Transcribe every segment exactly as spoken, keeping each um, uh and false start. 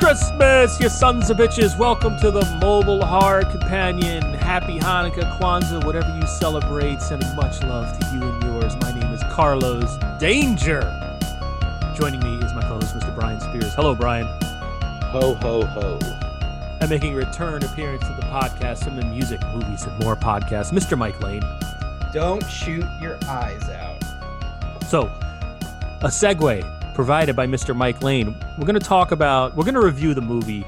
Christmas, you sons of bitches. Welcome to the Mobile Hard Companion. Happy Hanukkah, Kwanzaa, whatever you celebrate. Sending much love to you and yours. My name is Carlos Danger. Joining me is my co-host, Mister Brian Spears. Hello, Brian. Ho, ho, ho. And making a return appearance to the podcast from the music, movies, and more podcasts, Mister Mike Lane. Don't shoot your eyes out. So, a segue provided by Mister Mike Lane. We're going to talk about, we're going to review the movie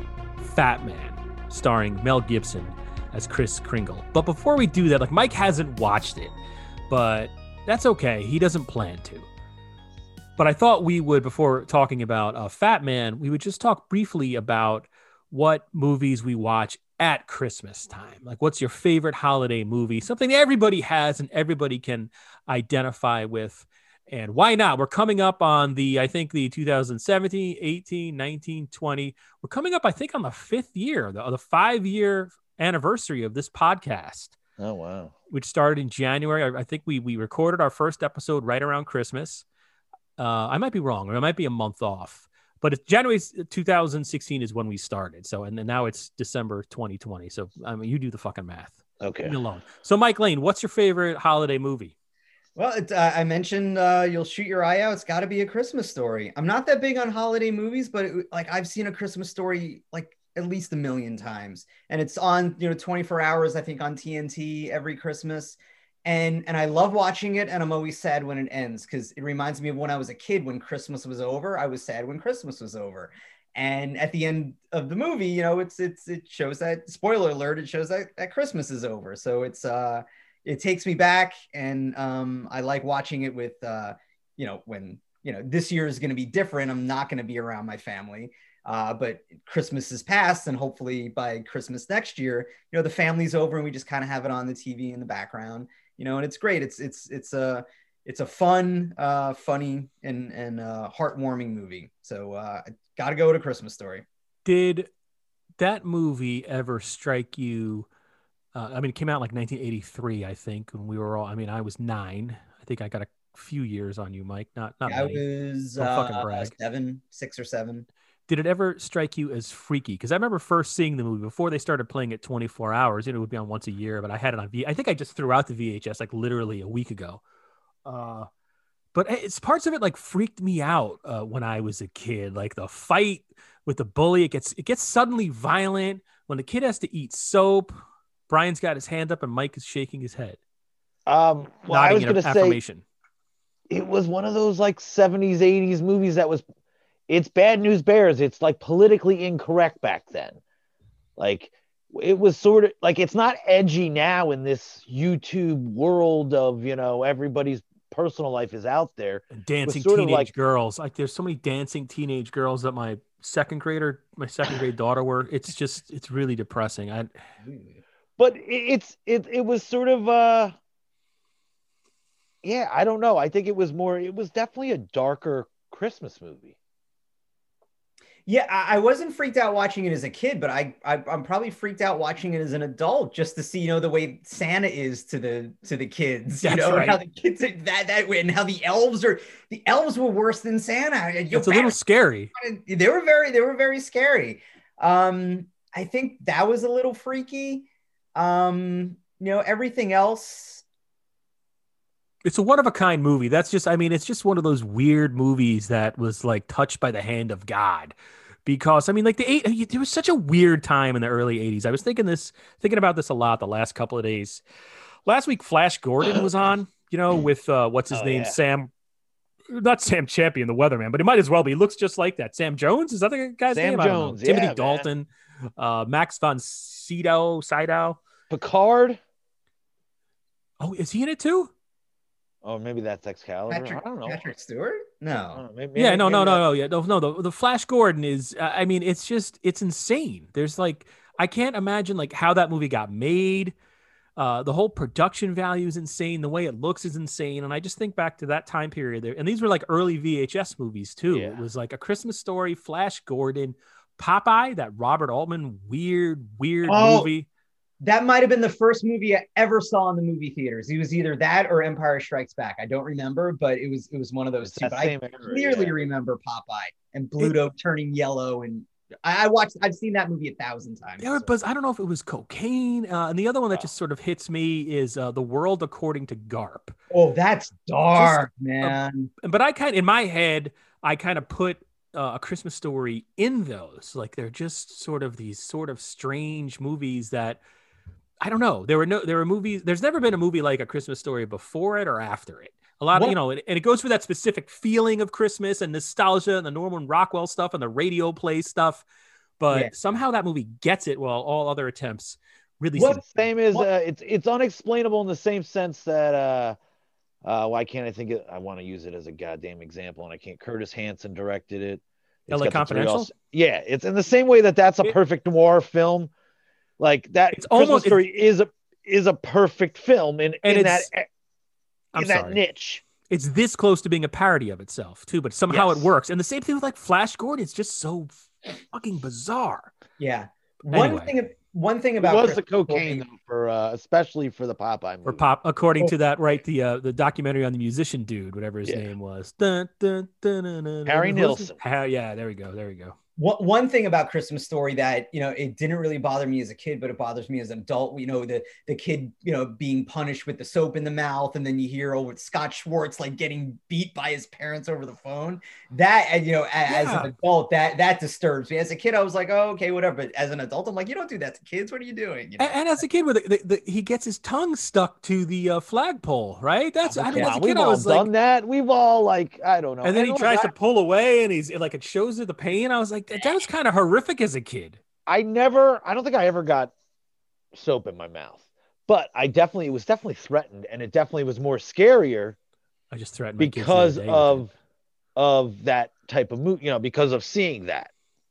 Fat Man, starring Mel Gibson as Kris Kringle. But before we do that, like Mike hasn't watched it, but that's okay. He doesn't plan to. But I thought we would, before talking about uh, Fat Man, we would just talk briefly about what movies we watch at Christmas time. Like, what's your favorite holiday movie? Something everybody has and everybody can identify with. And why not? We're coming up on the, I think the two thousand seventeen, eighteen, nineteen, twenty. We're coming up, I think, on the fifth year, the, the five year anniversary of this podcast. Oh, wow. Which started in January. I, I think we, we recorded our first episode right around Christmas. Uh, I might be wrong, or it might be a month off, but it's January two thousand sixteen is when we started. So, and then now it's December twenty twenty. So, I mean, you do the fucking math. Okay. Leave me alone. So, Mike Lane, what's your favorite holiday movie? Well, it, uh, I mentioned uh, you'll shoot your eye out. It's got to be A Christmas Story. I'm not that big on holiday movies, but it, like I've seen A Christmas Story like at least a million times, and it's on you know twenty-four hours I think on T N T every Christmas, and and I love watching it. And I'm always sad when it ends because it reminds me of when I was a kid. When Christmas was over, I was sad when Christmas was over. And at the end of the movie, you know, it's it's it shows that, spoiler alert, it shows that, that Christmas is over. So it's uh. It takes me back, and um, I like watching it with, uh, you know, when, you know, this year is going to be different. I'm not going to be around my family, uh, but Christmas is past, and hopefully by Christmas next year, you know, the family's over, and we just kind of have it on the T V in the background, you know, and it's great. It's it's it's a it's a fun, uh, funny, and and uh, heartwarming movie. So uh, I got to go to Christmas Story. Did that movie ever strike you? Uh, I mean, it came out in like nineteen eighty-three, I think, when we were all, I mean, I was nine. I think I got a few years on you, Mike. Not, not I many. was Don't uh, fucking brag. seven, six or seven. Did it ever strike you as freaky? Because I remember first seeing the movie before they started playing it twenty-four hours. You know, it would be on once a year, but I had it on V. I think I just threw out the V H S like literally a week ago. Uh, but it's parts of it like freaked me out uh, when I was a kid. Like the fight with the bully, it gets it gets suddenly violent when the kid has to eat soap. Brian's got his hand up and Mike is shaking his head. Um, well, I was going to say, it was one of those like seventies, eighties movies that was, it's Bad News Bears. It's like politically incorrect back then. Like it was sort of like, it's not edgy now in this YouTube world of, you know, everybody's personal life is out there. Dancing teenage like, girls. Like there's so many dancing teenage girls that my second grader, my second grade daughter were. It's just, it's really depressing. I But it's it it was sort of uh yeah, I don't know. I think it was more it was definitely a darker Christmas movie. Yeah, I, I wasn't freaked out watching it as a kid, but I, I I'm probably freaked out watching it as an adult just to see, you know, the way Santa is to the to the kids, you That's know, right. and how the kids are that that way, and how the elves are the elves were worse than Santa. It's a little scary. They were very they were very scary. Um, I think that was a little freaky. Um, you know, everything else. It's a one of a kind movie. That's just, I mean, it's just one of those weird movies that was like touched by the hand of God. Because I mean, like the eight, it was such a weird time in the early eighties. I was thinking this, thinking about this a lot the last couple of days. Last week, Flash Gordon was on, you know, with uh, what's his oh, name, yeah. Sam, not Sam Champion, the weatherman, but it might as well be. He looks just like that. Sam Jones, is that the guy's Sam name? Jones, Timothy yeah, Dalton, uh, Max von Sydow, Sydow. Picard. Oh, is he in it too? Oh, maybe that's Excalibur. Patrick, I don't know. Patrick Stewart? No. Oh, maybe, Yeah, maybe, no, no, maybe no, that- no, yeah, no, no. The, the Flash Gordon is, uh, I mean, it's just, it's insane. There's like, I can't imagine like how that movie got made. Uh, the whole production value is insane. The way it looks is insane. And I just think back to that time period there. And these were like early V H S movies too. Yeah. It was like A Christmas Story, Flash Gordon, Popeye, that Robert Altman weird, weird Oh, movie. That might have been the first movie I ever saw in the movie theaters. It was either that or Empire Strikes Back. I don't remember, but it was it was one of those It's two. that But I same era, clearly yeah. remember Popeye and Bluto turning yellow and I, I watched. I've seen that movie a thousand times. There was, I don't know if it was cocaine, uh, and the other one that oh. just sort of hits me is uh, The World According to Garp. Oh, that's dark, just, man. Uh, but I kind of, in my head, I kind of put uh, A Christmas Story in those. Like they're just sort of these sort of strange movies that I don't know. There were no, there were movies. There's never been a movie like A Christmas Story before it or after it. A lot of, what? you know, and, and it goes for that specific feeling of Christmas and nostalgia and the Norman Rockwell stuff and the radio play stuff. But yeah. somehow that movie gets it while all other attempts really What same is uh, it's it's unexplainable in the same sense that uh uh why can't I think it I want to use it as a goddamn example and I can't. Curtis Hanson directed it. It's L A Confidential? Also, yeah, it's in the same way that that's a perfect noir film. Like that it's Christmas almost Story is a is a perfect film in, in that I'm in that sorry. niche. It's this close to being a parody of itself too, but somehow yes. it works. And the same thing with like Flash Gordon, it's just so fucking bizarre. Yeah. One anyway. thing one thing about it was Christmas the cocaine though, for uh, especially for the Popeye movie. For Pop, according oh. to that, right? The uh, the documentary on the musician dude, whatever his yeah. name was. Dun, dun, dun, dun, dun, Harry dun, Nilsson. Yeah, there we go. There we go. One, one thing about Christmas Story that, you know, it didn't really bother me as a kid, but it bothers me as an adult. You know, the the kid, you know, being punished with the soap in the mouth. And then you hear over Scott Schwartz, like getting beat by his parents over the phone. That, and you know, as, yeah. as an adult, that that disturbs me. As a kid, I was like, oh, okay, whatever. But as an adult, I'm like, you don't do that to kids. What are you doing? You know? and, and as a kid, with the, the, he gets his tongue stuck to the uh, flagpole, right? That's, I mean, yeah, as a we've kid, all I was done like, that. We've all like, I don't know. And then he know, tries I, to pull away and he's like, it shows you the pain. I was like, that was kind of horrific as a kid. I never, I don't think I ever got soap in my mouth, but I definitely, it was definitely threatened, and it definitely was more scarier. I just threatened because of of that type of movie, you know, because of seeing that.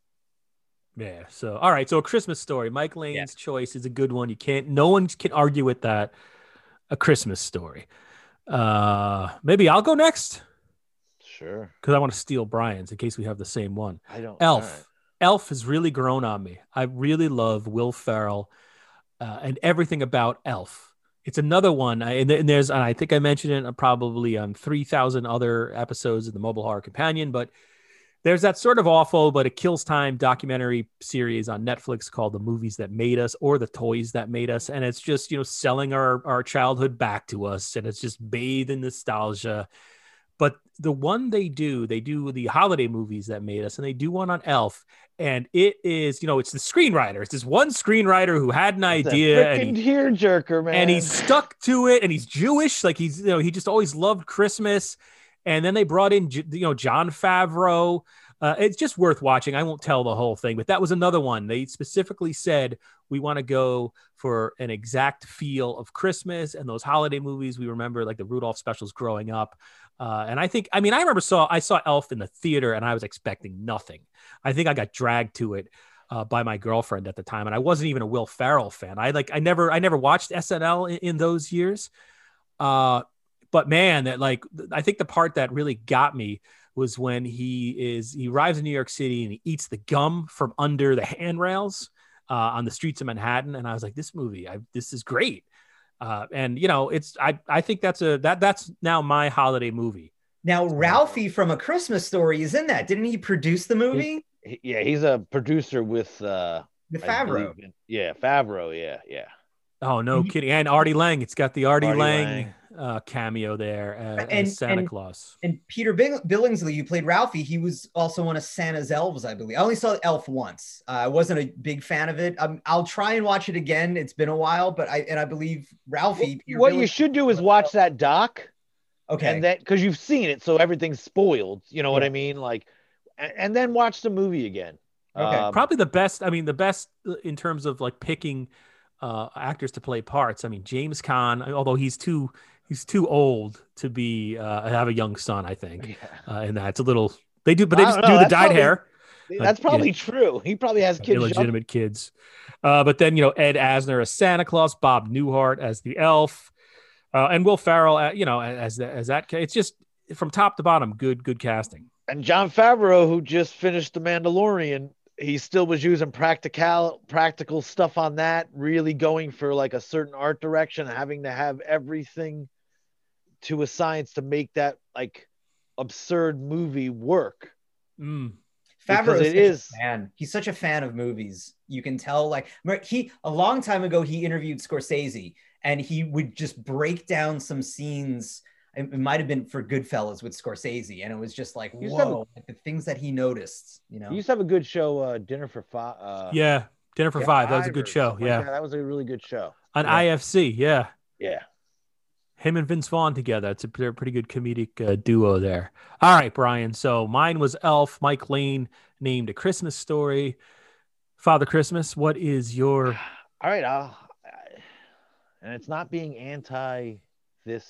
Yeah. So, all right. So, A Christmas Story. Mike Lane's yeah. choice is a good one. You can't. No one can argue with that. A Christmas Story. Uh, maybe I'll go next. Sure. Because I want to steal Brian's in case we have the same one. I don't. Elf. Elf has really grown on me. I really love Will Ferrell uh, and everything about Elf. It's another one, I, and, and there's, and I think I mentioned it probably on three thousand other episodes of the Mobile Horror Companion, but there's that sort of awful, but it kills time documentary series on Netflix called The Movies That Made Us or The Toys That Made Us. And it's just, you know, selling our, our childhood back to us. And it's just bathed in nostalgia. But the one they do, they do the holiday movies that made us, and they do one on Elf. And it is, you know, it's the screenwriter. It's this one screenwriter who had an it's idea. A and he, tearjerker, man. And he's stuck to it, and he's Jewish. Like he's, you know, he just always loved Christmas. And then they brought in, you know, Jon Favreau. Uh, it's just worth watching. I won't tell the whole thing, but that was another one. They specifically said, we want to go for an exact feel of Christmas and those holiday movies. We remember like the Rudolph specials growing up. Uh, and I think, I mean, I remember saw, I saw Elf in the theater and I was expecting nothing. I think I got dragged to it uh, by my girlfriend at the time. And I wasn't even a Will Ferrell fan. I like, I never, I never watched S N L in, in those years. Uh, but man, that like, I think the part that really got me was when he is, he arrives in New York City and he eats the gum from under the handrails uh, on the streets of Manhattan. And I was like, this movie, I, this is great. Uh, and you know, it's, I, I think that's a, that that's now my holiday movie. Now, Ralphie from A Christmas Story is in that. Didn't he produce the movie? He, yeah. He's a producer with, uh, with Favreau. Believe, yeah. Favreau. Yeah. Yeah. Oh, no mm-hmm. kidding. And Artie Lang. It's got the Artie, Artie Lang, Lang. Uh, cameo there uh, and, as Santa and, Claus. And Peter Billingsley, who played Ralphie, he was also one of Santa's elves, I believe. I only saw Elf once. Uh, I wasn't a big fan of it. Um, I'll try and watch it again. It's been a while, but I and I believe Ralphie. Peter what Billingsley, you should do is watch that doc. Okay. And that because you've seen it, so everything's spoiled. You know yeah. what I mean? Like, and, and then watch the movie again. Okay. Um, Probably the best. I mean, the best in terms of like picking uh, actors to play parts. I mean, James Caan, although he's too. He's too old to be uh, have a young son, I think. Yeah. Uh, and that's a little they do, but they just do the dyed probably, hair. That's probably uh, yeah. true. He probably has kids, illegitimate kids. Uh, but then you know Ed Asner as Santa Claus, Bob Newhart as the elf, uh, and Will Ferrell, uh, you know, as as that. It's just from top to bottom, good good casting. And Jon Favreau, who just finished The Mandalorian, he still was using practical practical stuff on that, really going for like a certain art direction, having to have everything to a science to make that like absurd movie work. Mm. Favreau is, is a fan. He's such a fan of movies. You can tell, like he a long time ago he interviewed Scorsese, and he would just break down some scenes. It might have been for Goodfellas with Scorsese, and it was just like, whoa, a, like the things that he noticed. You know, he used to have a good show, uh, Dinner for Five. Uh, yeah, Dinner for Five. That was a good show. Yeah, like that. that was a really good show on yeah. I F C. Yeah, yeah. Him and Vince Vaughn together. It's a pretty good comedic uh, duo there. All right, Brian. So mine was Elf. Mike Lane named A Christmas Story. Father Christmas, what is your... All right. I'll, I, and it's not being anti this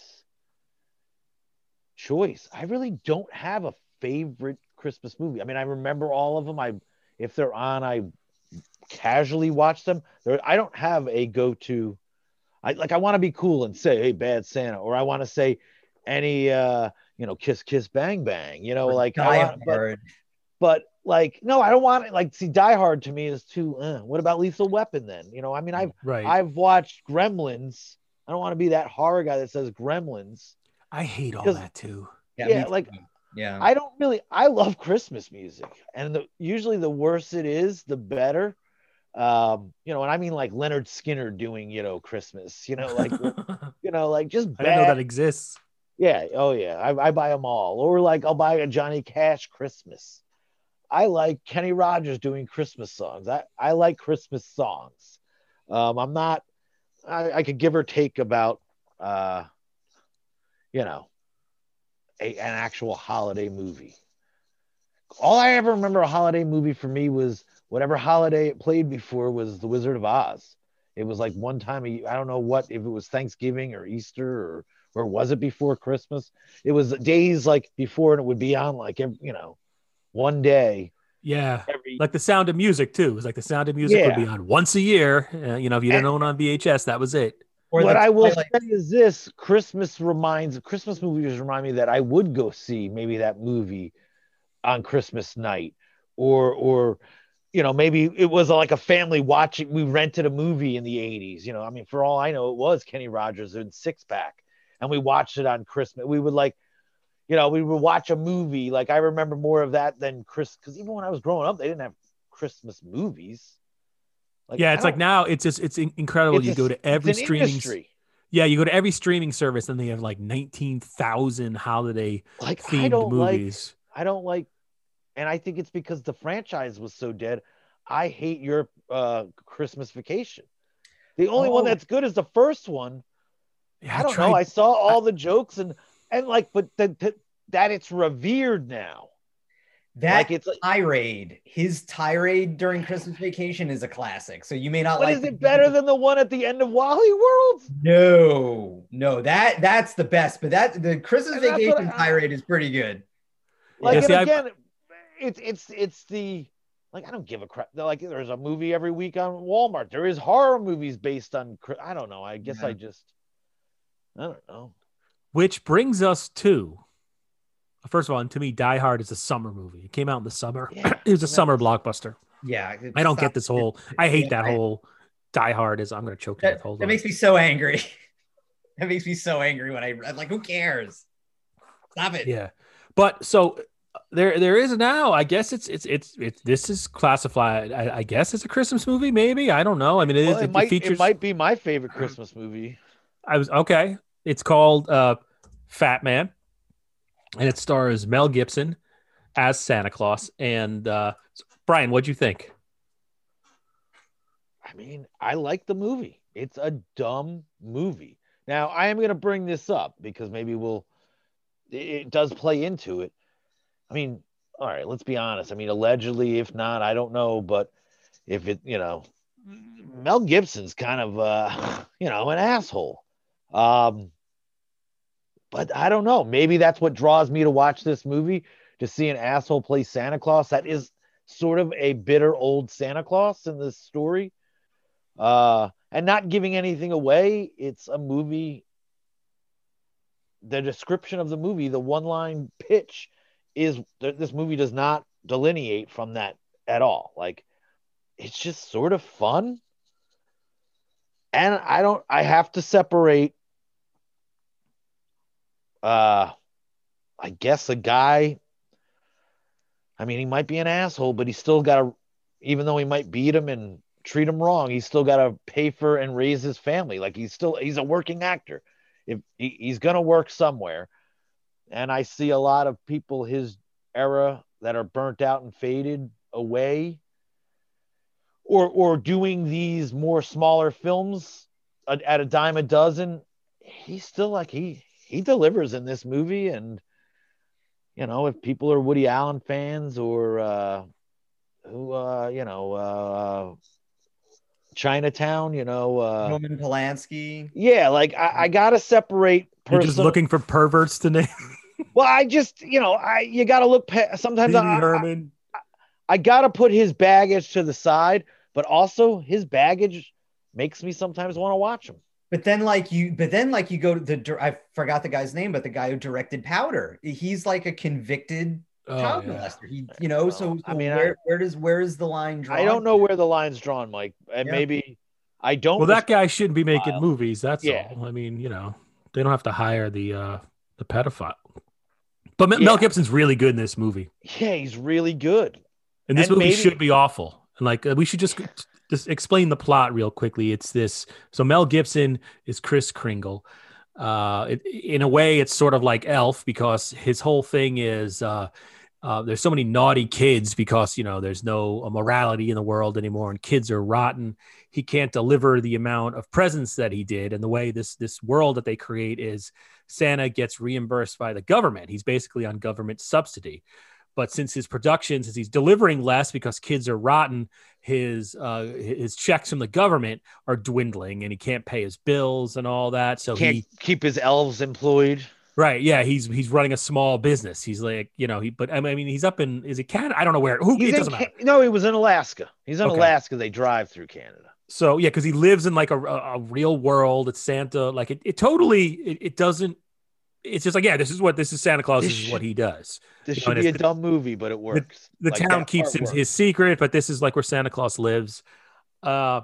choice. I really don't have a favorite Christmas movie. I mean, I remember all of them. I, if they're on, I casually watch them. There, I don't have a go-to... I like I want to be cool and say, hey, Bad Santa, or I want to say any uh, you know, Kiss Kiss Bang Bang, you know, or like Die want, Hard. But, but like, no, I don't want it. Like, see, Die Hard to me is too. Uh, what about Lethal Weapon then? You know, I mean, I've right. I've watched Gremlins. I don't want to be that horror guy that says Gremlins. I hate all that too. Yeah, yeah like yeah, I don't really. I love Christmas music, and the, usually the worse it is, the better. Um, you know, and I mean like Leonard Skinner doing, you know, Christmas, you know, like, you know, like just bad. I didn't know that exists. Yeah. Oh yeah. I, I buy them all. Or like, I'll buy a Johnny Cash Christmas. I like Kenny Rogers doing Christmas songs. I, I like Christmas songs. Um, I'm not, I, I could give or take about, uh, you know, a, an actual holiday movie. All I ever remember a holiday movie for me was whatever holiday it played before was The Wizard of Oz. It was like one time, a, I don't know what, if it was Thanksgiving or Easter or, or was it before Christmas? It was days like before, and it would be on like, you know, one day. Yeah. Every... Like The Sound of Music too. It was like The Sound of Music yeah. would be on once a year. Uh, you know, if you didn't and, own on V H S, that was it. Or what I will like... say is this: Christmas reminds, Christmas movies remind me that I would go see maybe that movie on Christmas night, or, or, you know, maybe it was like a family watching. We rented a movie in the eighties. You know, I mean, for all I know, it was Kenny Rogers in Six Pack, and we watched it on Christmas. We would like, you know, we would watch a movie. Like I remember more of that than Chris, because even when I was growing up, they didn't have Christmas movies. Like, yeah, it's like now it's just it's incredible. It's you a, go to every streaming. Industry. Yeah, you go to every streaming service, and they have like nineteen thousand holiday like themed movies. Like, I don't like. And I think it's because the franchise was so dead. I hate your uh, Christmas Vacation. The only oh. one that's good is the first one. Yeah, I don't I know. I saw all the jokes and and like, but the, the, that it's revered now. That like it's tirade, his tirade during Christmas Vacation is a classic. So you may not but like. Is it better than the one at the end of Wally World? No, no, that that's the best. But that the Christmas and Vacation I, tirade is pretty good. Like yeah, and see, again. I've, It's it's it's the like I don't give a crap. Like there's a movie every week on Walmart. There is horror movies based on. I don't know. I guess yeah. I just I don't know. Which brings us to first of all, to me, Die Hard is a summer movie. It came out in the summer. Yeah, it was a summer blockbuster. Yeah, I don't get this whole. I hate yeah, that right. whole Die Hard is. I'm gonna choke that, Hold that on. makes me so angry. That makes me so angry when I I'm like, who cares? Stop it. Yeah, but so. There, there is now. I guess it's, it's, it's, it's. This is classified. I, I guess it's a Christmas movie. Maybe I don't know. I mean, it, well, is, it, it might. Features, it might be my favorite Christmas movie. I was okay. It's called uh, Fat Man, and it stars Mel Gibson as Santa Claus. And uh, Brian, what'd you think? I mean, I like the movie. It's a dumb movie. Now, I am going to bring this up because maybe we'll. It does play into it. I mean, all right, let's be honest. I mean, allegedly, if not, I don't know. But if it, you know, Mel Gibson's kind of, uh, you know, an asshole. Um, but I don't know. Maybe that's what draws me to watch this movie, to see an asshole play Santa Claus. That is sort of a bitter old Santa Claus in this story. Uh, and not giving anything away. It's a movie. The description of the movie, the one-line pitch, is that this movie does not delineate from that at all. Like, it's just sort of fun. And I don't, I have to separate, uh, I guess a guy, I mean, he might be an asshole, but he's still got to, even though he might beat him and treat him wrong, he's still got to pay for and raise his family. Like he's still, he's a working actor. If he, he's going to work somewhere. And I see a lot of people his era that are burnt out and faded away, or, or doing these more smaller films at, at a dime a dozen. He's still like, he, he delivers in this movie. And, you know, if people are Woody Allen fans or, uh, who, uh, you know, uh, Chinatown, you know, uh, Roman Polanski. Yeah, like I, I gotta separate. Personal... You're just looking for perverts to name. Well, I just, you know, I you gotta look. Pa- sometimes Pee Wee I, Herman. I, I gotta put his baggage to the side, but also his baggage makes me sometimes want to watch him. But then, like you, but then, like you go to the. I forgot the guy's name, but the guy who directed Powder, he's like a convicted oh, child yeah. molester. He, you know, well, so, so I mean, where, I, where does where is the line drawn? I don't know where the line's drawn, Mike, and yeah. maybe I don't. Well, that guy shouldn't be making wild. movies. That's yeah. all. I mean, you know, they don't have to hire the uh, the pedophile. But yeah. Mel Gibson's really good in this movie. Yeah, he's really good. And this and movie maybe... should be awful. And like, we should just just explain the plot real quickly. It's this. So Mel Gibson is Kris Kringle. Uh, it, in a way, it's sort of like Elf because his whole thing is uh, uh, there's so many naughty kids because, you know, there's no morality in the world anymore and kids are rotten. He can't deliver the amount of presents that he did. And the way this this world that they create is Santa gets reimbursed by the government. He's basically on government subsidy. But since his productions, as he's delivering less because kids are rotten, his uh, his checks from the government are dwindling and he can't pay his bills and all that. So can't he keep his elves employed. Right. Yeah. He's he's running a small business. He's like, you know, he but I mean, he's up in is it Canada? I don't know where. Who he's it doesn't in, matter. No, he was in Alaska. He's in okay. Alaska. They drive through Canada. So, yeah, because he lives in like a, a, a real world. It's Santa. Like it, it totally it, it doesn't. It's just like, yeah, this is what this is Santa Claus. This, this is what he does. This you should know, be a the, dumb movie, but it works. The, the like town keeps his, his secret, but this is like where Santa Claus lives. Uh,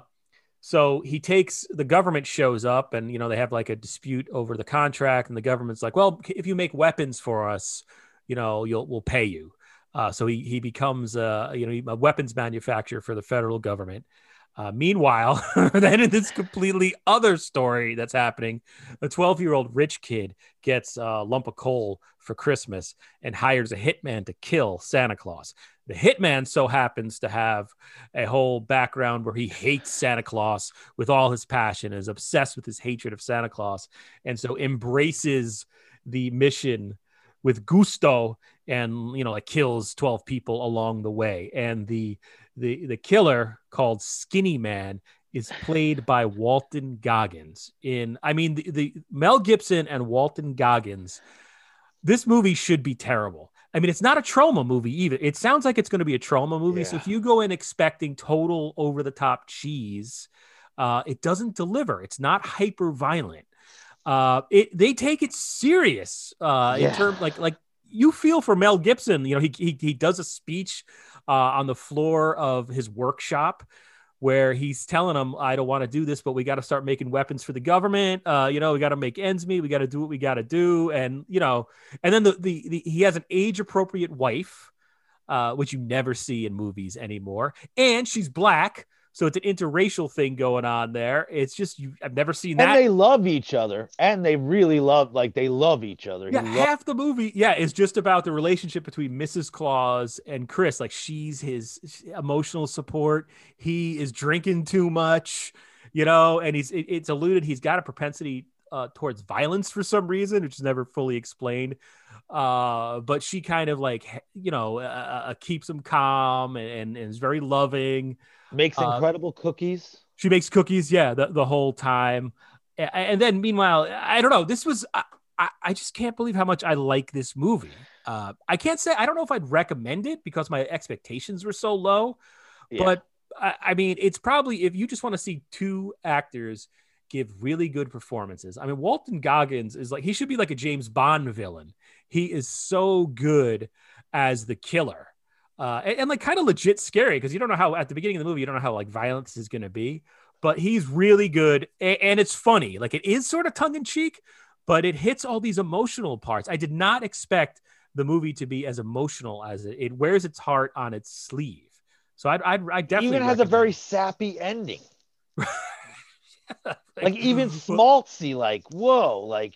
so he takes the government shows up and, you know, they have like a dispute over the contract. And the government's like, well, if you make weapons for us, you know, you'll we'll pay you. Uh, so he he becomes, uh, you know, a weapons manufacturer for the federal government. Uh, meanwhile, then in this completely other story that's happening, a twelve-year-old rich kid gets a lump of coal for Christmas and hires a hitman to kill Santa Claus. The hitman so happens to have a whole background where he hates Santa Claus with all his passion, is obsessed with his hatred of Santa Claus, and so embraces the mission with gusto and, you know, like kills twelve people along the way. And the The the killer, called Skinny Man, is played by Walton Goggins. In I mean, the, the Mel Gibson and Walton Goggins. This movie should be terrible. I mean, it's not a trauma movie either. It sounds like it's going to be a trauma movie. Yeah. So if you go in expecting total over the top cheese, uh, it doesn't deliver. It's not hyper violent. Uh, it they take it serious uh, yeah. in terms like like you feel for Mel Gibson. You know, he he he does a speech Uh, on the floor of his workshop where he's telling them, I don't want to do this, but we got to start making weapons for the government. Uh, you know, we got to make ends meet. We got to do what we got to do. And, you know, and then the, the, the he has an age appropriate wife, uh, which you never see in movies anymore. And she's black. So it's an interracial thing going on there. It's just, you, I've never seen that. And they love each other. And they really love, like they love each other. Yeah, he half the movie, yeah, is just about the relationship between Missus Claus and Chris. Like she's his emotional support. He is drinking too much, you know, and he's, it, it's alluded he's got a propensity uh, towards violence for some reason, which is never fully explained. Uh, but she kind of like, you know, uh, uh, keeps him calm and, and, and is very loving. Makes incredible uh, cookies. She makes cookies, yeah, the, the whole time. And, and then, meanwhile, I don't know. This was, I, I, I just can't believe how much I like this movie. Uh, I can't say, I don't know if I'd recommend it because my expectations were so low. Yeah. But, I, I mean, it's probably, if you just want to see two actors give really good performances. I mean, Walton Goggins is like, he should be like a James Bond villain. He is so good as the killer. Uh, and, and like kind of legit scary because you don't know how at the beginning of the movie, you don't know how like violence is going to be, but he's really good. And, and it's funny. Like it is sort of tongue in cheek, but it hits all these emotional parts. I did not expect the movie to be as emotional as it. It wears its heart on its sleeve. So I'd, I'd, I definitely even has recommend. a very sappy ending. like, like even schmaltzy, like, whoa, like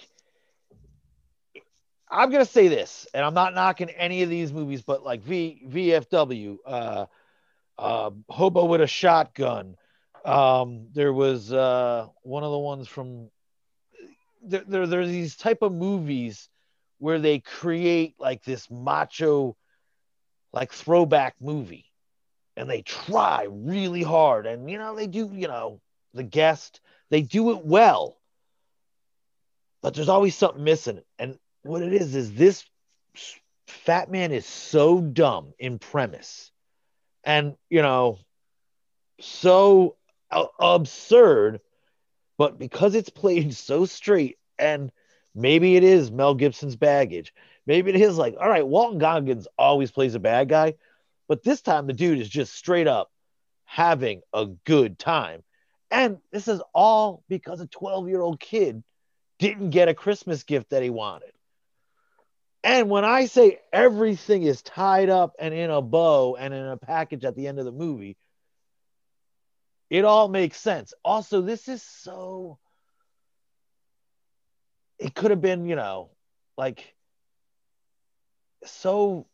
I'm gonna say this, and I'm not knocking any of these movies, but like V V F W, uh, uh, Hobo with a Shotgun. Um, there was uh, one of the ones from there, there. There's these type of movies where they create like this macho, like throwback movie, and they try really hard, and you know they do. You know, The Guest, they do it well, but there's always something missing, and what it is is this Fat Man is so dumb in premise and, you know, so uh, absurd, but because it's played so straight, and maybe it is Mel Gibson's baggage, maybe it is like, all right, Walton Goggins always plays a bad guy, but this time the dude is just straight up having a good time, and this is all because a twelve year old kid didn't get a Christmas gift that he wanted. And when I say everything is tied up and in a bow and in a package at the end of the movie, it all makes sense. Also, this is so, it could have been, you know, like so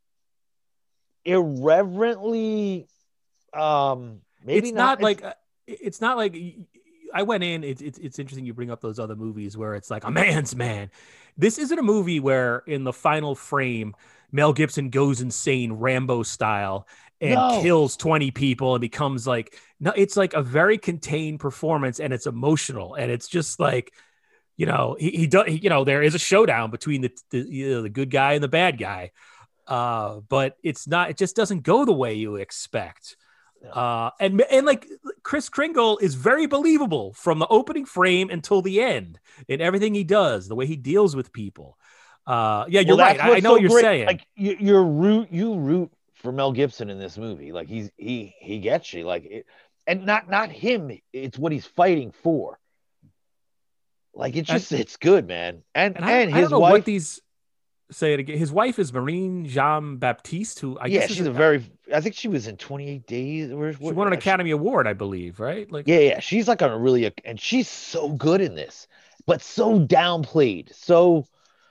irreverently, um, maybe it's not, not it's, like, it's not like I went in, it's, it's, it's interesting you bring up those other movies where it's like a man's man. This isn't a movie where in the final frame, Mel Gibson goes insane Rambo style and no. kills twenty people and becomes like, no, it's like a very contained performance, and it's emotional. And it's just like, you know, he, he does, you know, there is a showdown between the, the, you know, the good guy and the bad guy. Uh, but it's not, it just doesn't go the way you expect. Uh, and, and like Kris Kringle is very believable from the opening frame until the end in everything he does, the way he deals with people. Uh, yeah, you're well, right. I, I know so what you're great. saying. Like you, you're root, you root for Mel Gibson in this movie. Like he's, he, he gets you like it, and not, not him. It's what he's fighting for. Like it's just, and, it's good, man. And, and, and I, his I don't know wife, what these, say it again. His wife is Marine Jean Baptiste, who I yeah, guess she's is a, a very. I think she was in twenty-eight days. Where, she won an Academy she, Award, I believe, right? Like, yeah, yeah, she's like a really, and she's so good in this, but so downplayed. So,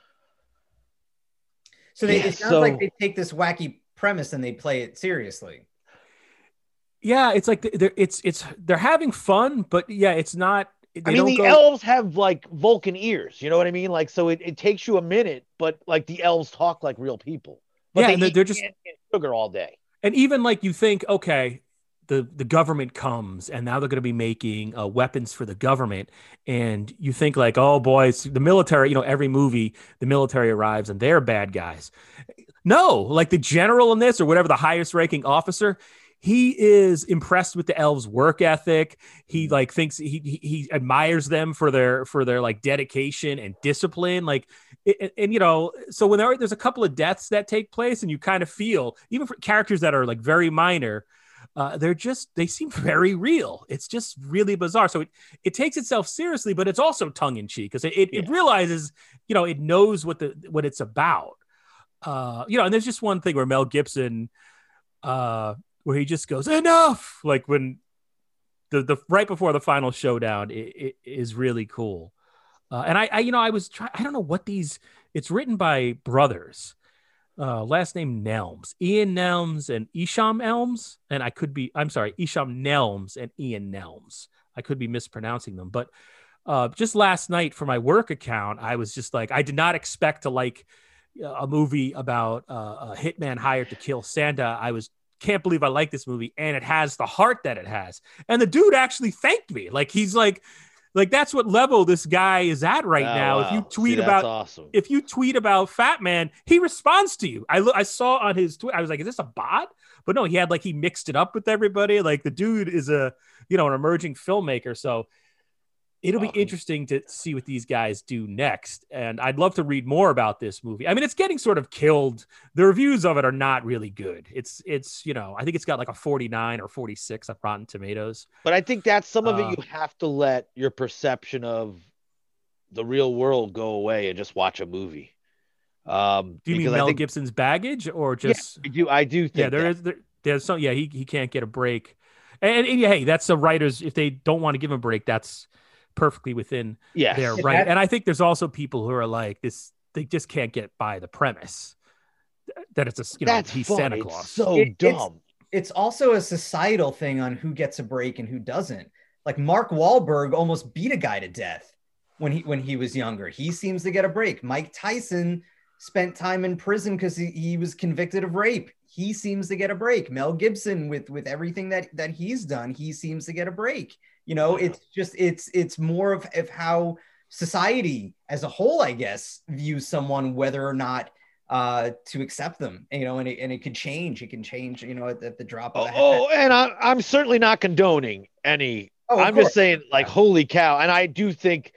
so they, yeah, it sounds so, like they take this wacky premise and they play it seriously. Yeah, it's like they're it's it's they're having fun, but yeah, it's not. I mean, the go... elves have like Vulcan ears, you know what I mean? Like, so it, it takes you a minute, but like the elves talk like real people. But yeah, they and they're, eat they're just sugar all day. And even like you think, okay, the the government comes and now they're going to be making uh, weapons for the government, and you think like, oh boy, it's the military. You know, every movie the military arrives and they're bad guys. No, like the general in this or whatever, the highest ranking officer. He is impressed with the elves' work ethic. He like thinks he, he he admires them for their for their like dedication and discipline. Like, and, and you know, so when there are, there's a couple of deaths that take place, and you kind of feel even for characters that are like very minor, uh, they're just they seem very real. It's just really bizarre. So it it takes itself seriously, but it's also tongue in cheek because it it, yeah. it realizes, you know, it knows what the what it's about. Uh, you know, and there's just one thing where Mel Gibson. Uh, where he just goes, enough. Like when the, the right before the final showdown, it, it is really cool. Uh, and I, I, you know, I was trying, I don't know what these, it's written by brothers, uh, last name Nelms, Ian Nelms and Isham Elms. And I could be, I'm sorry, Isham Nelms and Ian Nelms. I could be mispronouncing them, but uh, just last night for my work account, I was just like, I did not expect to like a movie about uh, a hitman hired to kill Santa. I was can't believe I like this movie, and it has the heart that it has. And the dude actually thanked me. Like he's like, like that's what level this guy is at right oh, now. Wow. If you tweet See, about, awesome. if you tweet about Fat Man, he responds to you. I lo- I saw on his tweet, I was like, is this a bot? But no, he had like he mixed it up with everybody. Like the dude is a you know an emerging filmmaker, so it'll be interesting to see what these guys do next. And I'd love to read more about this movie. I mean, it's getting sort of killed. The reviews of it are not really good. It's, it's, you know, I think it's got like a forty-nine or forty-six on Rotten Tomatoes. But I think that's some of uh, it you have to let your perception of the real world go away and just watch a movie. Um, do you mean Mel think, Gibson's baggage or just? Yeah, I do. I do think. Yeah, there that. is. There, there's some. Yeah, he he can't get a break, and, and yeah, hey, that's the writers. If they don't want to give him a break, that's perfectly within yes. their right. And I think there's also people who are like this. They just can't get by the premise that it's a you know that's he's fun. Santa Claus. It's so it, dumb. It's, it's also a societal thing on who gets a break and who doesn't. Like Mark Wahlberg almost beat a guy to death when he when he was younger. He seems to get a break. Mike Tyson spent time in prison because he, he was convicted of rape. He seems to get a break. Mel Gibson, with with everything that that he's done, he seems to get a break. You know, it's just it's it's more of, of how society as a whole, I guess, views someone, whether or not uh, to accept them. You know, and it, and it could change. It can change. You know, at, at the drop of a hat. Oh, and I, I'm certainly not condoning any. Oh, I'm course. just saying, like, holy cow! And I do think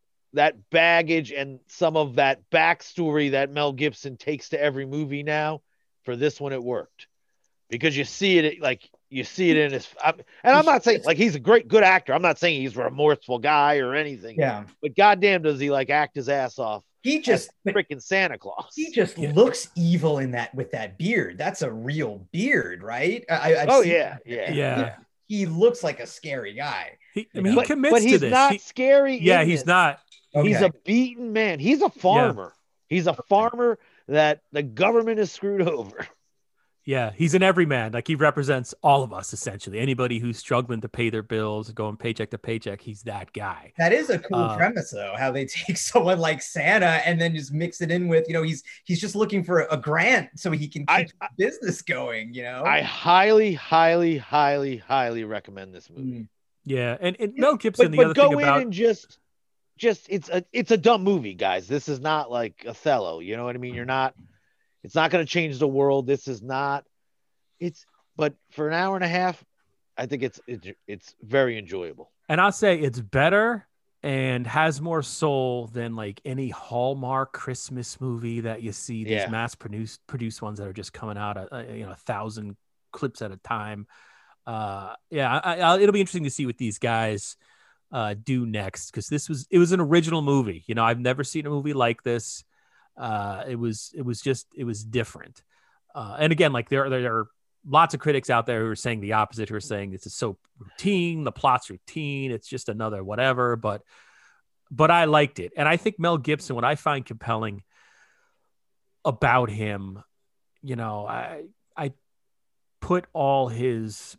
that baggage and some of that backstory that Mel Gibson takes to every movie now, for this one it worked, because you see it like you see it in his. I'm, and I'm not saying like he's a great good actor. I'm not saying he's a remorseful guy or anything. Yeah. But goddamn, does he like act his ass off? He just freaking Santa Claus. He just yeah. looks evil in that with that beard. That's a real beard, right? I, I've oh yeah, yeah, yeah. He looks like a scary guy. He, I mean, he but, commits but he's to this. not he, scary. Yeah, he's this. not. Okay. He's a beaten man. He's a farmer. Yeah. He's a farmer that the government has screwed over. Yeah, he's an everyman. Like he represents all of us essentially. Anybody who's struggling to pay their bills, going paycheck to paycheck, he's that guy. That is a cool uh, premise, though. How they take someone like Santa and then just mix it in with, you know, he's he's just looking for a grant so he can keep I, I, business going. You know, I highly, highly, highly, highly recommend this movie. Yeah, and, and Mel Gibson. But, the but other go thing in about and just, just it's a it's a dumb movie, guys. This is not like Othello. You know what I mean? You're not. It's not going to change the world. This is not. It's but for an hour and a half, I think it's it's it's very enjoyable. And I'll say it's better and has more soul than like any Hallmark Christmas movie that you see. These yeah. mass produced produced ones that are just coming out a, a you know a thousand clips at a time. Uh, yeah, I, I, it'll be interesting to see what these guys uh, do next, because this was it was an original movie. You know, I've never seen a movie like this. Uh, it was it was just it was different. Uh, and again, like there there are lots of critics out there who are saying the opposite, who are saying this is so routine, the plot's routine, it's just another whatever. But but I liked it, and I think Mel Gibson, what I find compelling about him, you know, I I put all his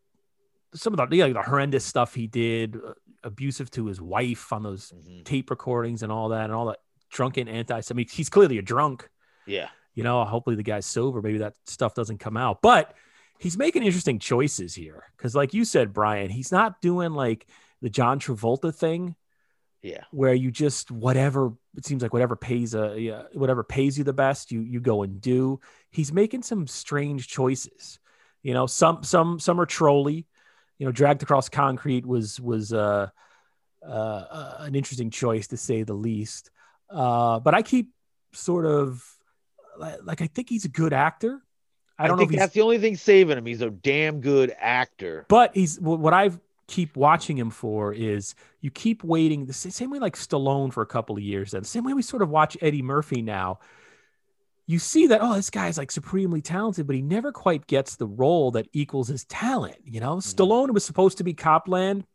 some of the you know, the horrendous stuff he did, uh, abusive to his wife on those mm-hmm. tape recordings and all that, and all that drunken anti. I mean, he's clearly a drunk. Yeah. You know, hopefully the guy's sober. Maybe that stuff doesn't come out. But he's making interesting choices here. Because like you said, Brian, he's not doing like the John Travolta thing. Yeah. Where you just whatever, it seems like whatever pays a yeah, whatever pays you the best, you you go and do. He's making some strange choices. You know, some some some are trolly. You know, Dragged Across Concrete was was uh, uh, uh, an interesting choice to say the least. Uh, but I keep sort of like I think he's a good actor. I don't I think know if that's the only thing saving him. He's a damn good actor. But he's what I keep watching him for is you keep waiting the same way like Stallone for a couple of years, and the same way we sort of watch Eddie Murphy now. You see that, oh, this guy's like supremely talented, but he never quite gets the role that equals his talent. You know, mm-hmm. Stallone was supposed to be Copland.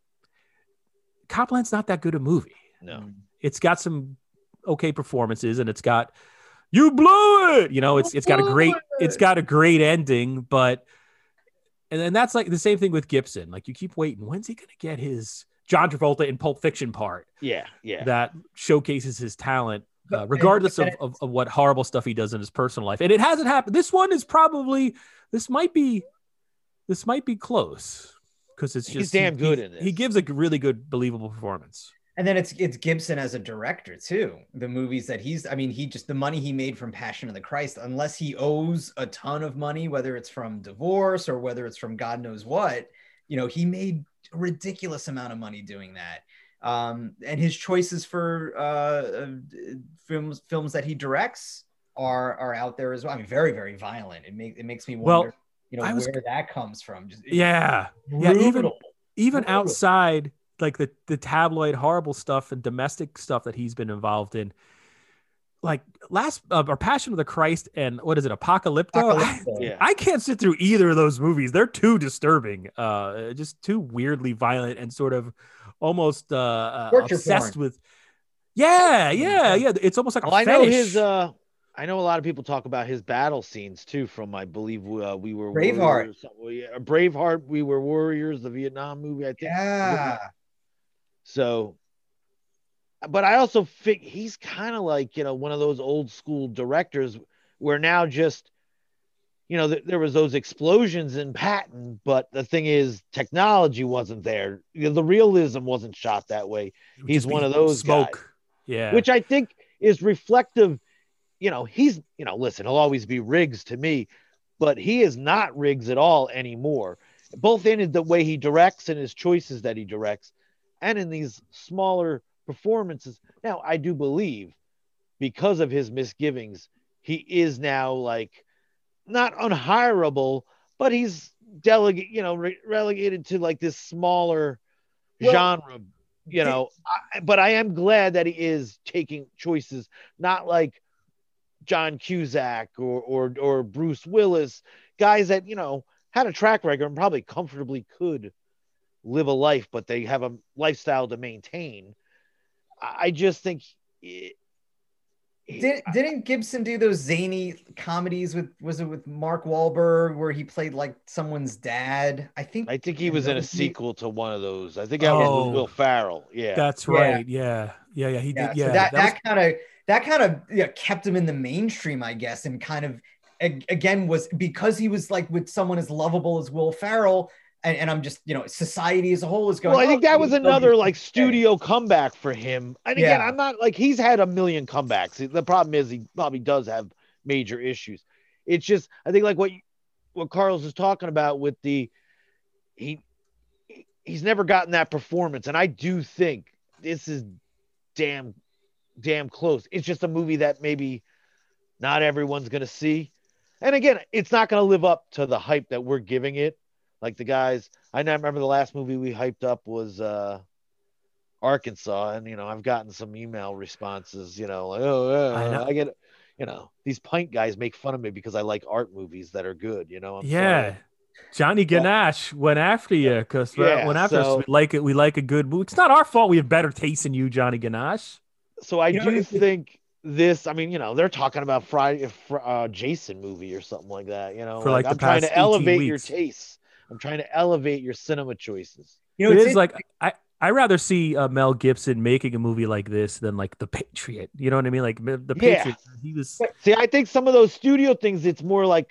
Copland's not that good a movie. No, it's got some okay performances, and it's got you blew it. You know, it's it's got a great it's got a great ending, but and then that's like the same thing with Gibson. Like you keep waiting, when's he going to get his John Travolta in Pulp Fiction part? Yeah, yeah, that showcases his talent, uh, regardless of, of of what horrible stuff he does in his personal life. And it hasn't happened. This one is probably this might be this might be close because it's just he's damn he, good he, in this. He gives a really good, believable performance. And then it's it's Gibson as a director too. The movies that he's, I mean, he just the money he made from Passion of the Christ, unless he owes a ton of money, whether it's from divorce or whether it's from God knows what, you know, he made a ridiculous amount of money doing that. Um, and his choices for uh, films films that he directs are are out there as well. I mean, very very violent. It makes it makes me wonder, well, you know, was, where that comes from. Just, yeah, yeah, even even brutal. outside. Like the, the tabloid horrible stuff and domestic stuff that he's been involved in. like last uh, or Passion of the Christ and what is it, Apocalypto? Apocalypto. I, Yeah. I can't sit through either of those movies. They're too disturbing, uh, just too weirdly violent and sort of almost uh, uh obsessed porn. with. Yeah, yeah, yeah. It's almost like well, a I fetish. know his. Uh, I know a lot of people talk about his battle scenes too. From I believe uh, we were Braveheart. Warriors, Braveheart. We were warriors. The Vietnam movie. I think. Yeah. So. But I also think he's kind of like, you know, one of those old school directors where now just, you know, th- there was those explosions in Patton, but the thing is technology wasn't there. You know, the realism wasn't shot that way. He's one of those smoke. guys, yeah, which I think is reflective. You know, he's, you know, listen, he'll always be Riggs to me, but he is not Riggs at all anymore, both in the way he directs and his choices that he directs and in these smaller performances. Now, I do believe because of his misgivings, he is now like not unhireable, but he's delegate, you know, re- relegated to like this smaller well, genre, you know. I, but I am glad that he is taking choices, not like John Cusack or or or Bruce Willis, guys that, you know, had a track record and probably comfortably could live a life, but they have a lifestyle to maintain. I just think it, Did, didn't Gibson do those zany comedies with, was it with Mark Wahlberg where he played like someone's dad? I think I think he was in a sequel to one of those. I think that oh, was with Will Ferrell. Yeah, that's right. Yeah, yeah, yeah. He yeah, did. Yeah, so that that that kind of that kind of yeah, kept him in the mainstream, I guess, and kind of again was because he was like with someone as lovable as Will Ferrell. And, and I'm just, you know, society as a whole is going. Well, I think oh, that was another like studio comeback for him. And again, yeah. I'm not like he's had a million comebacks. The problem is he probably does have major issues. It's just I think like what what Carlos is talking about with the he he's never gotten that performance, and I do think this is damn damn close. It's just a movie that maybe not everyone's gonna see, and again, it's not gonna live up to the hype that we're giving it. Like the guys, I now remember the last movie we hyped up was uh, Arkansas, and you know I've gotten some email responses, you know, like oh, uh, I, know. I get, you know, these pint guys make fun of me because I like art movies that are good, you know. I'm yeah, sorry. Johnny Ganache but, went after you because yeah, went after so, us. We like it. We like a good movie. It's not our fault. We have better taste than you, Johnny Ganache. So I you do know, think this. I mean, you know, they're talking about Friday, uh, Jason movie or something like that. You know, for like, like I'm trying to elevate weeks. your tastes. I'm trying to elevate your cinema choices. You know, it is like I I rather see uh, Mel Gibson making a movie like this than like The Patriot. You know what I mean? Like The Patriot. Yeah. He was. See, I think some of those studio things, it's more like,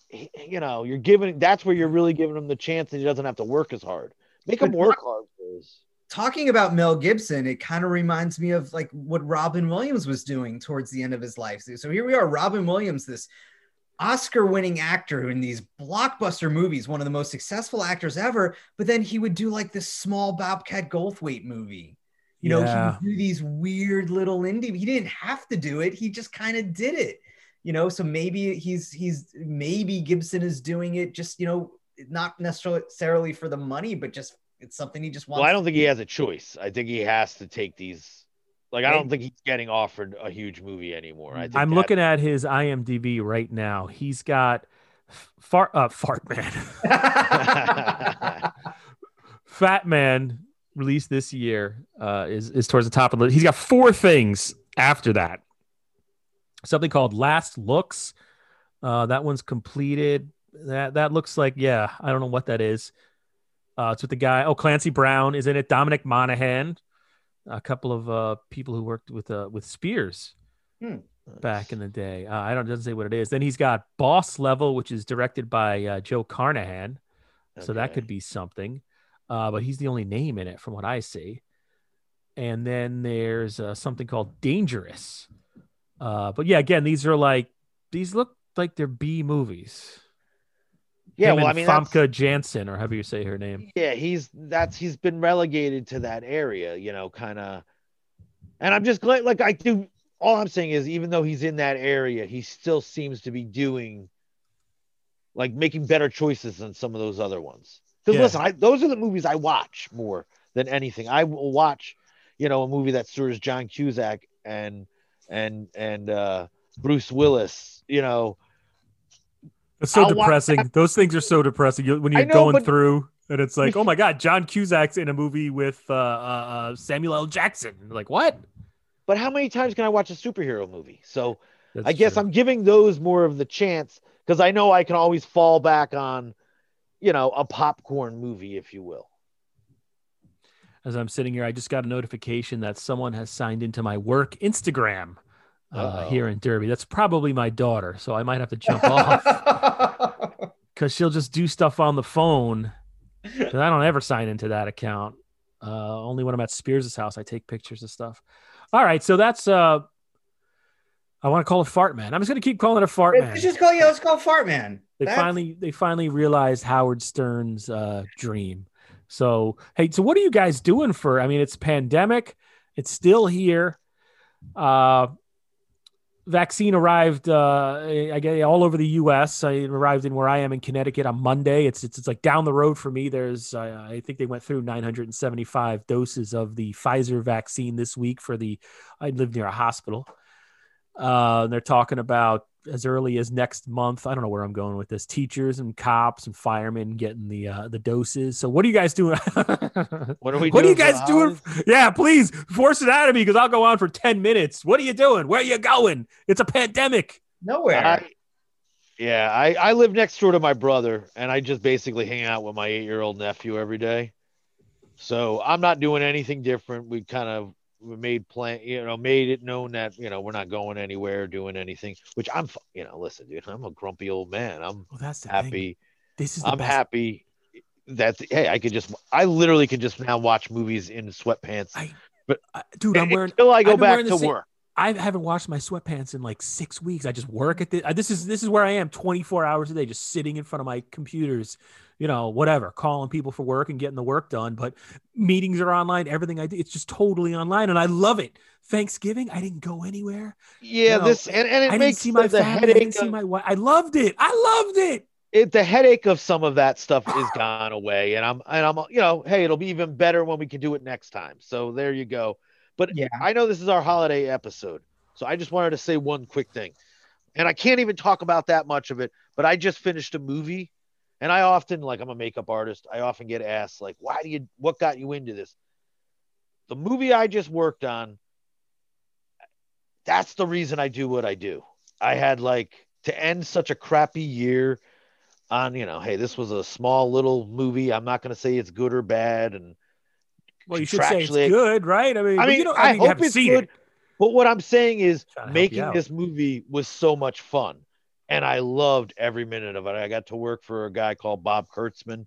you know, you're giving. That's where you're really giving him the chance, and he doesn't have to work as hard. Make him work hard for his. Talking about Mel Gibson, it kind of reminds me of like what Robin Williams was doing towards the end of his life. So here we are, Robin Williams, this Oscar-winning actor in these blockbuster movies, one of the most successful actors ever, but then he would do like this small Bobcat Goldthwait movie. You know, yeah. he would do these weird little indie. He didn't have to do it. He just kind of did it. You know, so maybe he's he's maybe Gibson is doing it just, you know, not necessarily for the money, but just it's something he just wants. Well, I don't think he has a choice. I think he has to take these. Like, I don't think he's getting offered a huge movie anymore. I think I'm that... looking at his I M D B right now. He's got fart, uh, fart man, Fat Man released this year uh, is is towards the top of the list. He's got four things after that. Something called Last Looks. Uh, that one's completed. That that looks like yeah. I don't know what that is. Uh, it's with the guy. Oh, Clancy Brown is in it. Dominic Monaghan. A couple of uh, people who worked with uh, with Spears hmm. back in the day. Uh, I don't it doesn't say what it is. Then he's got Boss Level, which is directed by uh, Joe Carnahan, okay. So that could be something. Uh, but he's the only name in it from what I see. And then there's uh, something called Dangerous. Uh, but yeah, again, these are like these look like they're B movies. Yeah, Him well, and I mean, Famke Janssen, or however you say her name. Yeah, he's that's he's been relegated to that area, you know, kind of. And I'm just glad, like I do. All I'm saying is, even though he's in that area, he still seems to be doing, like, making better choices than some of those other ones. Because yeah. listen, I, those are the movies I watch more than anything. I will watch, you know, a movie that stars John Cusack and and and uh, Bruce Willis. You know, it's so I'll depressing. Those things are so depressing. You, when you're know, going through, and it's like, oh my God, John Cusack's in a movie with uh, uh, Samuel L. Jackson. Like what? But how many times can I watch a superhero movie? So That's I guess true. I'm giving those more of the chance because I know I can always fall back on, you know, a popcorn movie, if you will. As I'm sitting here, I just got a notification that someone has signed into my work Instagram uh, here in Derby. That's probably my daughter, so I might have to jump off because she'll just do stuff on the phone. Because I don't ever sign into that account. Uh, only when I'm at Spears' house, I take pictures of stuff. All right, so that's uh, I want to call it Fart Man. I'm just gonna keep calling it Fart Man. Let's just call yeah, let's call it Fart Man. They that's... finally they finally realized Howard Stern's uh, dream. So hey, so what are you guys doing for? I mean, it's pandemic, it's still here. Uh, vaccine arrived, uh, I guess, all over the U S. I arrived in where I am in Connecticut on Monday. It's it's, it's like down the road for me. There's, uh, I think they went through nine hundred seventy-five doses of the Pfizer vaccine this week for the, I live near a hospital. Uh, and they're talking about as early as next month. I don't know where I'm going with this. Teachers and cops and firemen getting the uh, the doses. So what are you guys doing? What are we? What doing are you guys doing? Yeah, please force it out of me because I'll go on for ten minutes. What are you doing? Where are you going? It's a pandemic. Nowhere. I, yeah, I I live next door to my brother, and I just basically hang out with my eight-year-old nephew every day. So I'm not doing anything different. We kind of we made plan, you know, made it known that, you know, we're not going anywhere, doing anything, which I'm, you know, listen, dude, I'm a grumpy old man. I'm well, that's the happy. Thing. This is, the I'm best. happy that, hey, I could just, I literally could just now watch movies in sweatpants, I, but uh, dude, I'm wearing, until I go back to same, work. I haven't washed my sweatpants in like six weeks. I just work at this. This is, this is where I am twenty-four hours a day, just sitting in front of my computers, you know, whatever, calling people for work and getting the work done. But meetings are online. Everything I do, it's just totally online, and I love it. Thanksgiving, I didn't go anywhere. Yeah, you know, this and, and it I makes didn't see my the family. I didn't see my wife. I loved it. I loved it. It the headache of some of that stuff is gone away, and I'm and I'm you know, hey, it'll be even better when we can do it next time. So there you go. But yeah, I know this is our holiday episode, so I just wanted to say one quick thing, and I can't even talk about that much of it. But I just finished a movie. And I often, like, I'm a makeup artist. I often get asked, like, why do you, what got you into this? The movie I just worked on, that's the reason I do what I do. I had, like, to end such a crappy year on, you know, hey, this was a small little movie. I'm not going to say it's good or bad. And well, you should say it's good, right? I mean, I mean, you know, I, I mean, hope it's good. It. But what I'm saying is making this movie was so much fun. And I loved every minute of it. I got to work for a guy called Bob Kurtzman.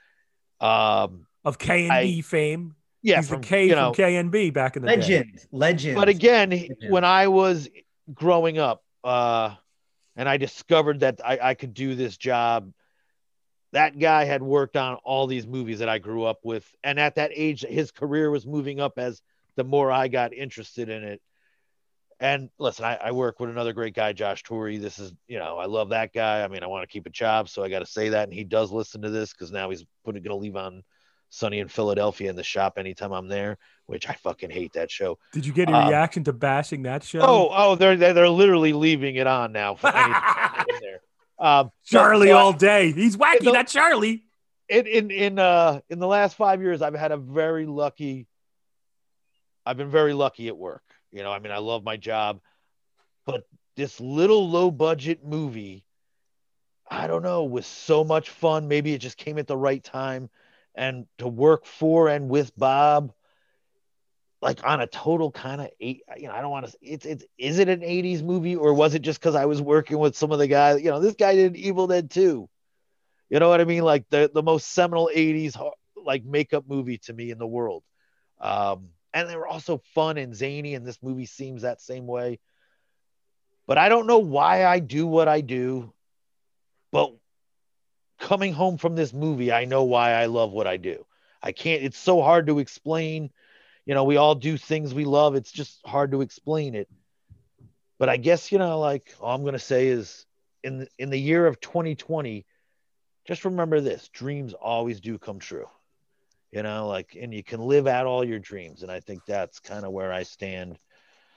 Um, of K and B fame. Yeah. He's from, the K you know, from K and B back in the legend, day. Legend. But again, legend. When I was growing up uh, and I discovered that I, I could do this job, that guy had worked on all these movies that I grew up with. And at that age, his career was moving up as the more I got interested in it. And listen, I, I work with another great guy, Josh Torrey. This is, you know, I love that guy. I mean, I want to keep a job, so I got to say that. And he does listen to this because now he's putting going to leave on Sunny in Philadelphia in the shop anytime I'm there, which I fucking hate that show. Did you get a um, reaction to bashing that show? Oh, oh, they're they're, they're literally leaving it on now for anything in there. Um, Charlie so, all day. He's wacky. The, that Charlie. In in in uh in the last five years, I've had a very lucky. I've been very lucky at work. You know, I mean, I love my job, but this little low budget movie, I don't know, was so much fun. Maybe it just came at the right time. And to work for and with Bob, like on a total kind of eight, you know, I don't want to, it's, it's, is it an eighties movie or was it just because I was working with some of the guys, you know, this guy did Evil Dead two. You know what I mean? Like the, the most seminal eighties, like makeup movie to me in the world. Um, And they were also fun and zany, and this movie seems that same way. But I don't know why I do what I do. But coming home from this movie, I know why I love what I do. I can't, it's so hard to explain. You know, we all do things we love. It's just hard to explain it. But I guess, you know, like all I'm going to say is in, in the year of twenty twenty, just remember this, dreams always do come true. You know, like, and you can live out all your dreams. And I think that's kind of where I stand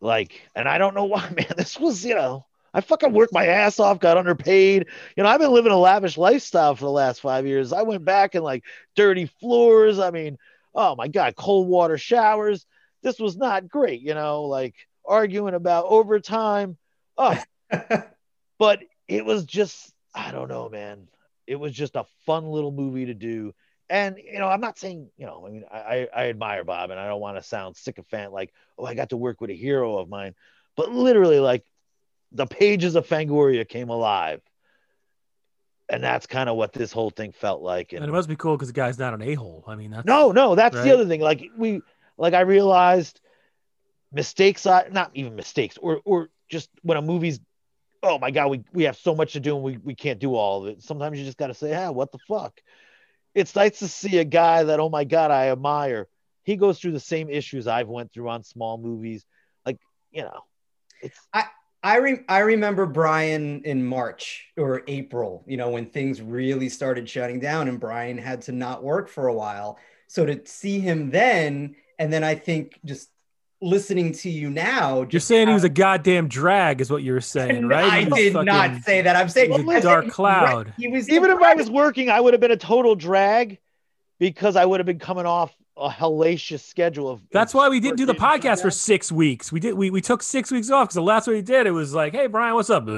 Like, and I don't know why, man. This was, you know, I fucking worked my ass off, got underpaid. You know, I've been living a lavish lifestyle for the last five years. I went back and like dirty floors. I mean, oh my God, cold water showers. This was not great, you know, like arguing about overtime. Oh, but it was just, I don't know, man. It was just a fun little movie to do. And, you know, I'm not saying, you know, I mean, I, I admire Bob and I don't want to sound sycophant like, oh, I got to work with a hero of mine. But literally, like, the pages of Fangoria came alive. And that's kind of what this whole thing felt like. And, and it must be cool because the guy's not an a-hole. I mean, that's, no, no, that's right? the other thing. Like, we, like, I realized mistakes, not even mistakes, or, or just when a movie's, oh my God, we, we have so much to do and we, we can't do all of it. Sometimes you just got to say, ah, what the fuck? It's nice to see a guy that, oh my God, I admire. He goes through the same issues I've went through on small movies. Like, you know, it's. I, I, re- I remember Brian in March or April, you know, when things really started shutting down and Brian had to not work for a while. So to see him then, and then I think just listening to you now, you're saying how, he was a goddamn drag is what you were saying, right? I did fucking, not say that. I'm saying he was a dark cloud. He was even if I was working, I would have been a total drag because I would have been coming off a hellacious schedule of. That's why we didn't do the podcast for six weeks. We did. We we took six weeks off because the last one we did, it was like, hey Brian, what's up?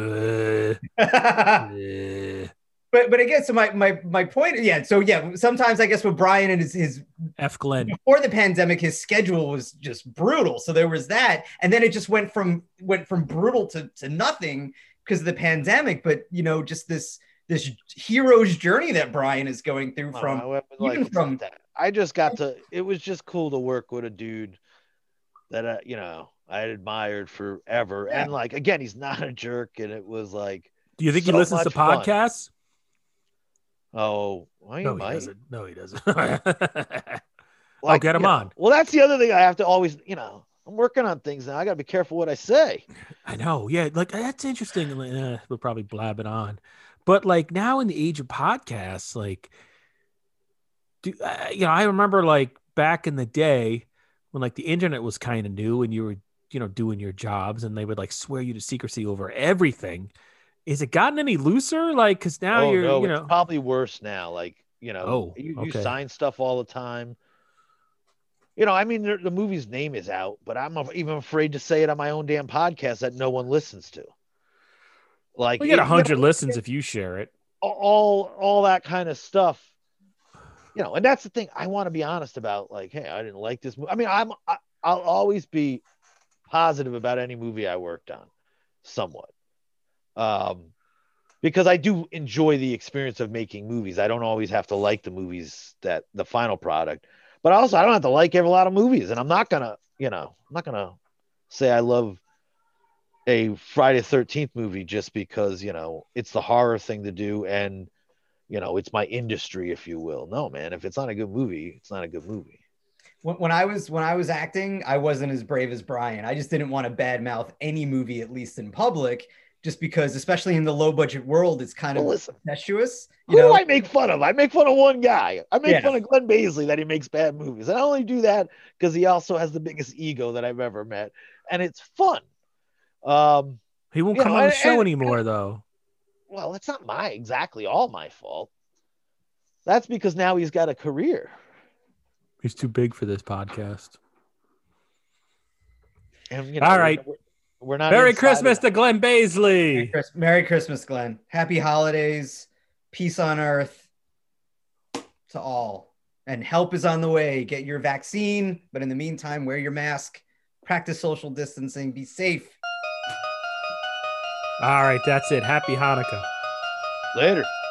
But but again, so my my my point, yeah. So yeah, sometimes I guess with Brian and his his F Glenn before the pandemic, his schedule was just brutal. So there was that, and then it just went from went from brutal to to nothing because of the pandemic. But you know, just this this hero's journey that Brian is going through from know, even like, from that. I just got to. It was just cool to work with a dude that uh, you know I admired forever, yeah. And like again, he's not a jerk, and it was like. Do you think so he listens to podcasts? Fun. Oh, well, no, might. he doesn't. No, he doesn't. Like, I'll get him know, on. Well, that's the other thing I have to always, you know, I'm working on things now. I got to be careful what I say. I know. Yeah. Like, that's interesting. Uh, we'll probably blab it on. But like now in the age of podcasts, like, do, uh, you know, I remember like back in the day when like the internet was kind of new and you were, you know, doing your jobs and they would like swear you to secrecy over everything. Is it gotten any looser? Like, because now oh, you're, no, you know, it's probably worse now. Like, you know, oh, you, okay. you sign stuff all the time. You know, I mean, the, the movie's name is out, but I'm even afraid to say it on my own damn podcast that no one listens to. Like, we get a hundred you know, listens if you share it. All, all that kind of stuff. You know, and that's the thing I want to be honest about. Like, hey, I didn't like this movie. I mean, I'm, I, I'll always be positive about any movie I worked on, somewhat. Um, because I do enjoy the experience of making movies. I don't always have to like the movies that the final product, but also I don't have to like every lot of movies. And I'm not gonna, you know, I'm not gonna say I love a Friday the thirteenth movie just because, you know, it's the horror thing to do and, you know, it's my industry, if you will. No, man, if it's not a good movie, it's not a good movie. When, when I was when I was acting, I wasn't as brave as Brian. I just didn't want to badmouth any movie, at least in public. Just because, especially in the low budget world, it's kind of well, incestuous. Who know? do I make fun of? I make fun of one guy. I make yeah. fun of Glenn Baisley that he makes bad movies. And I only do that because he also has the biggest ego that I've ever met. And it's fun. Um, he won't come know, on the and, show and, anymore, and, though. Well, it's not my exactly all my fault. That's because now he's got a career. He's too big for this podcast. And, you know, all right. We're, We're not. Merry Christmas to Glenn Baisley. Merry, Christ- Merry Christmas, Glenn. Happy holidays. Peace on earth to all. And help is on the way. Get your vaccine. But in the meantime, wear your mask. Practice social distancing. Be safe. All right. That's it. Happy Hanukkah. Later.